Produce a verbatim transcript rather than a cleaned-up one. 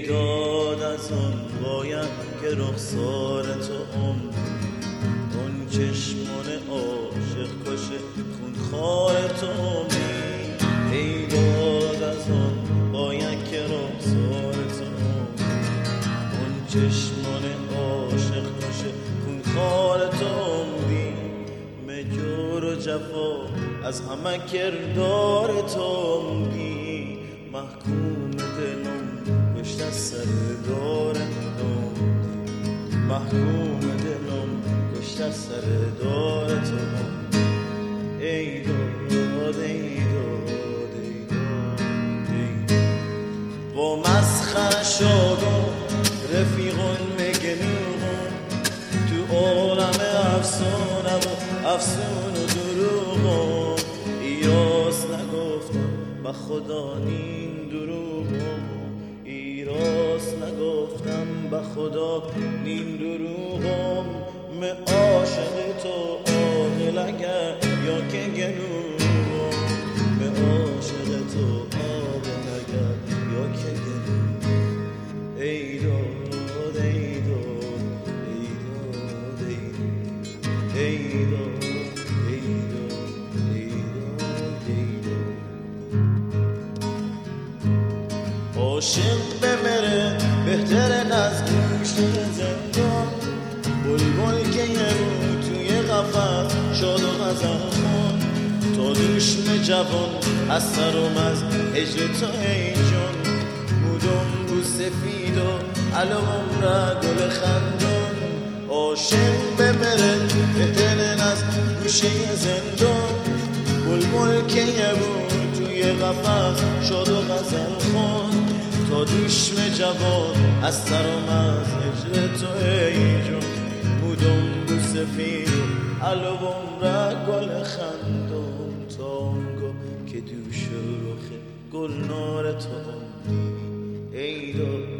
ای داد از آن باید که رخسار تو عمری اون چشمان عاشق کشه خونخوار تو عمری ای داد از آن باید که رخسار تو عمری اون چشمان عاشق کشه خونخوار تو عمری مجور و جفا از همه کردار تو عمری محکوم دلم کشت از سر دار تو محکوم دلم کشت از سر دار تو ای داد ای داد ای داد ای داد و مسخر شدم رفیقون مگنون تو عالم افسانه و افسون و دروغم ایاس نگفتم به خدا نین دروغم ایراس نگفتم به خدا نین دروغم من عاشق تو عاقل اگر یا که گلوم من عاشق تو عاقل اگر یا که گلوم ای داد ای داد ای داد ای داد ای داد ای داد ای داد عاشق بمره بهتره از گوشه زندان بلبل که یه رو توی قفس شاد و غزل خون تا دوشم جوان از سرم از هجر تو ای جان مودم بو سفید و علوم را گل خندان عاشق بمره بهتره از گوشه زندان بلبل که یه رو توی قفس شاد و غزل خون تا دوشم جوان از سرم از هجر تو ای جان مودم بو سفید علوم را گل خندم تا اونگاه که دوش رخ گل نار تو عمری ای داد